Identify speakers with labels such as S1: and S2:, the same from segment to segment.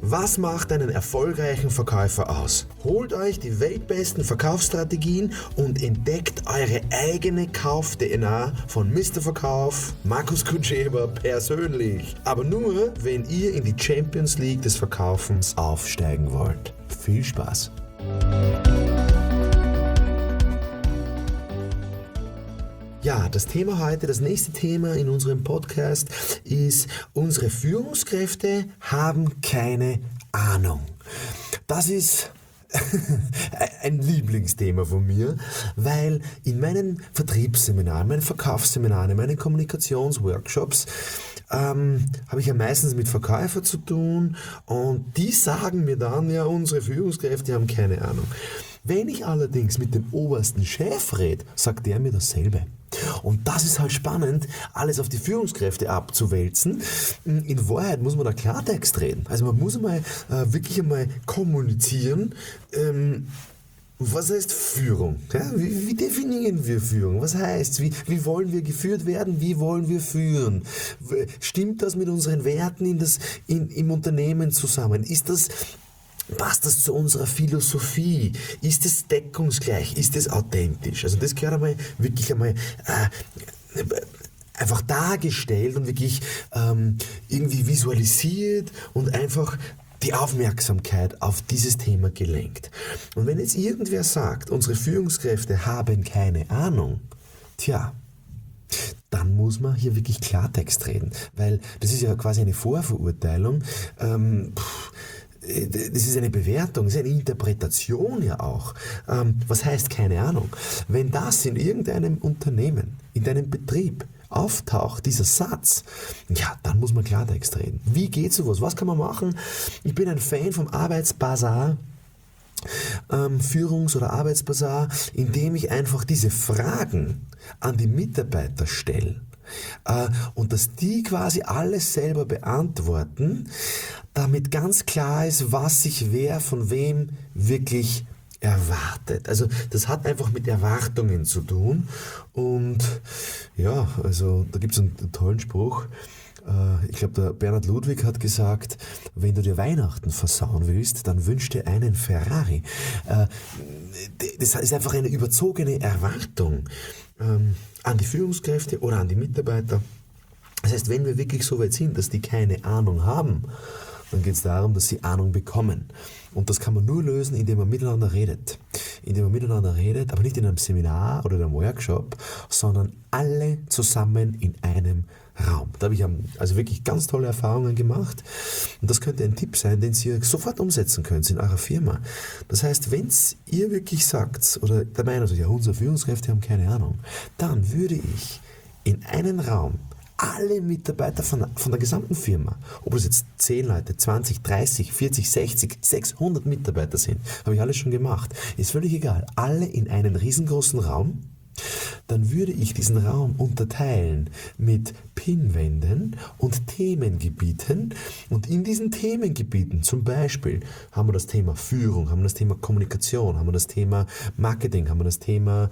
S1: Was macht einen erfolgreichen Verkäufer aus? Holt euch die weltbesten Verkaufsstrategien und entdeckt eure eigene Kauf-DNA von Mr. Verkauf, Markus Kutscheber persönlich. Aber nur, wenn ihr in die Champions League des Verkaufens aufsteigen wollt. Viel Spaß! Ja, das Thema heute, das nächste Thema in unserem Podcast ist, unsere Führungskräfte haben keine Ahnung. Das ist ein Lieblingsthema von mir, weil in meinen Vertriebsseminaren, meinen Verkaufsseminaren, in meinen Kommunikationsworkshops habe ich ja meistens mit Verkäufern zu tun und die sagen mir dann, ja, unsere Führungskräfte haben keine Ahnung. Wenn ich allerdings mit dem obersten Chef rede, sagt der mir dasselbe. Und das ist halt spannend, alles auf die Führungskräfte abzuwälzen. In Wahrheit muss man da Klartext reden. Also man muss wirklich einmal kommunizieren. Was heißt Führung? Ja, wie definieren wir Führung? Was heißt, wie wollen wir geführt werden? Wie wollen wir führen? Stimmt das mit unseren Werten im Unternehmen zusammen? Passt das zu unserer Philosophie? Ist es deckungsgleich? Ist es authentisch? Also das gehört wirklich einfach dargestellt und wirklich irgendwie visualisiert und einfach die Aufmerksamkeit auf dieses Thema gelenkt. Und wenn jetzt irgendwer sagt, unsere Führungskräfte haben keine Ahnung, dann muss man hier wirklich Klartext reden, weil das ist ja quasi eine Vorverurteilung. Das ist eine Bewertung, das ist eine Interpretation ja auch. Was heißt keine Ahnung? Wenn das in irgendeinem Unternehmen, in deinem Betrieb auftaucht, dieser Satz, ja, dann muss man Klartext reden. Wie geht sowas? Was kann man machen? Ich bin ein Fan vom Arbeitsbasar, Führungs- oder Arbeitsbasar, indem ich einfach diese Fragen an die Mitarbeiter stelle. Und dass die quasi alles selber beantworten, damit ganz klar ist, was sich wer von wem wirklich erwartet. Also das hat einfach mit Erwartungen zu tun. Und ja, also da gibt es einen tollen Spruch. Ich glaube, der Bernhard Ludwig hat gesagt, wenn du dir Weihnachten versauen willst, dann wünsch dir einen Ferrari. Das ist einfach eine überzogene Erwartung an die Führungskräfte oder an die Mitarbeiter. Das heißt, wenn wir wirklich so weit sind, dass die keine Ahnung haben, dann geht es darum, dass sie Ahnung bekommen. Und das kann man nur lösen, indem man miteinander redet. Indem man miteinander redet, aber nicht in einem Seminar oder in einem Workshop, sondern alle zusammen in einem Raum. Da habe ich also wirklich ganz tolle Erfahrungen gemacht. Und das könnte ein Tipp sein, den ihr sofort umsetzen könnt in eurer Firma. Das heißt, wenn ihr wirklich sagt, oder der Meinung seid, ja, unsere Führungskräfte haben keine Ahnung, dann würde ich in einen Raum alle Mitarbeiter von der gesamten Firma, ob es jetzt 10 Leute, 20, 30, 40, 60, 600 Mitarbeiter sind, habe ich alles schon gemacht, ist völlig egal, alle in einen riesengroßen Raum, dann würde ich diesen Raum unterteilen mit Pinwänden und Themengebieten. Und in diesen Themengebieten, zum Beispiel, haben wir das Thema Führung, haben wir das Thema Kommunikation, haben wir das Thema Marketing, haben wir das Thema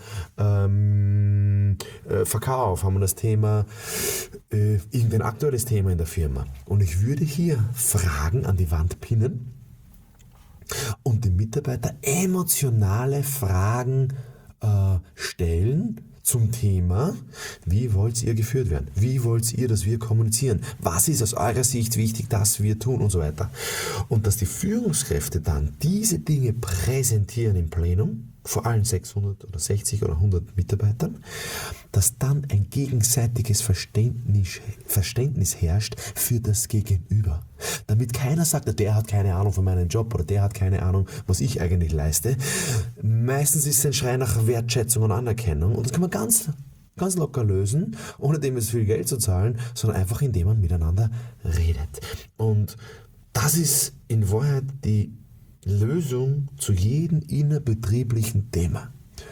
S1: Verkauf, haben wir das Thema irgendein aktuelles Thema in der Firma. Und ich würde hier Fragen an die Wand pinnen und dem Mitarbeiter emotionale Fragen stellen zum Thema, wie wollt ihr geführt werden? Wie wollt ihr, dass wir kommunizieren? Was ist aus eurer Sicht wichtig, dass wir tun und so weiter? Und dass die Führungskräfte dann diese Dinge präsentieren im Plenum, vor allen 600 oder 60 oder 100 Mitarbeitern, dass dann ein gegenseitiges Verständnis herrscht für das Gegenüber. Damit keiner sagt, der hat keine Ahnung von meinem Job oder der hat keine Ahnung, was ich eigentlich leiste. Meistens ist es ein Schrei nach Wertschätzung und Anerkennung und das kann man ganz locker lösen, ohne dem es viel Geld zu zahlen, sondern einfach indem man miteinander redet. Und das ist in Wahrheit die Lösung zu jedem innerbetrieblichen Thema.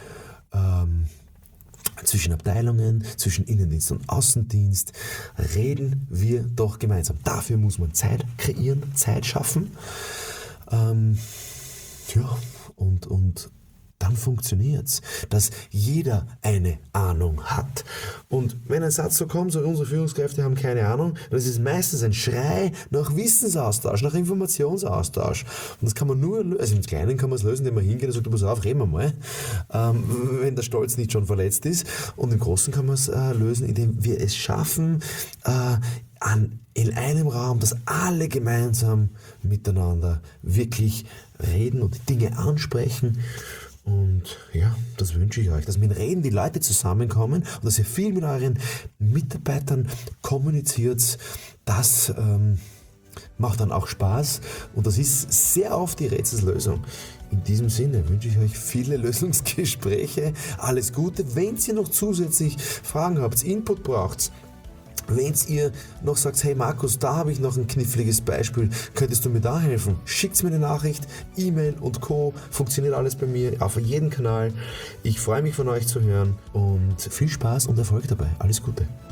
S1: Zwischen Abteilungen, zwischen Innendienst und Außendienst reden wir doch gemeinsam. Dafür muss man Zeit kreieren, Zeit schaffen. Und dann funktioniert's, dass jeder eine Ahnung hat. Und wenn ein Satz so kommt, so unsere Führungskräfte haben keine Ahnung, dann ist es meistens ein Schrei nach Wissensaustausch, nach Informationsaustausch. Und das kann man nur, also im Kleinen kann man es lösen, indem man hingeht und sagt, pass auf, reden wir mal, wenn der Stolz nicht schon verletzt ist. Und im Großen kann man es lösen, indem wir es schaffen, in einem Raum, dass alle gemeinsam miteinander wirklich reden und die Dinge ansprechen. Und ja, das wünsche ich euch, dass mit Reden die Leute zusammenkommen und dass ihr viel mit euren Mitarbeitern kommuniziert. Das macht dann auch Spaß und das ist sehr oft die Rätselslösung. In diesem Sinne wünsche ich euch viele Lösungsgespräche, alles Gute. Wenn ihr noch zusätzlich Fragen habt, Input braucht, wenn ihr noch sagt, hey Markus, da habe ich noch ein kniffliges Beispiel, könntest du mir da helfen? Schickt mir eine Nachricht, E-Mail und Co. Funktioniert alles bei mir auf jedem Kanal. Ich freue mich von euch zu hören und viel Spaß und Erfolg dabei. Alles Gute.